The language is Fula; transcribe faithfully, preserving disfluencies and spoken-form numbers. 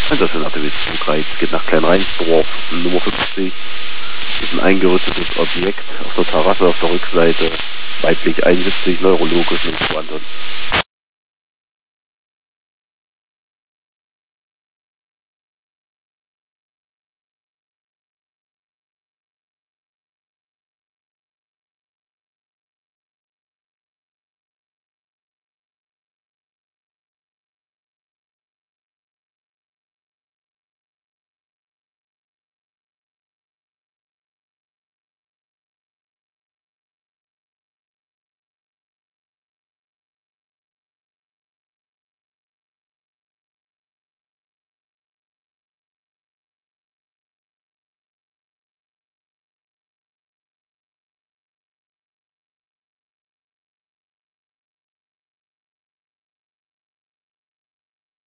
Ein sehr schöner Aktivitätsbegleis geht nach Klein-Reinsdorf, Nummer fünfzig. Das ist ein eingerüstetes Objekt auf der Terrasse auf der Rückseite, weiblich einundsiebzig, neurologisch und so anderen.